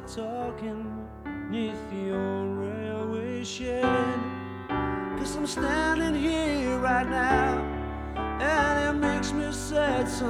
talking neath your railway shed. 'Cause I'm standing here right now, and it makes me sad.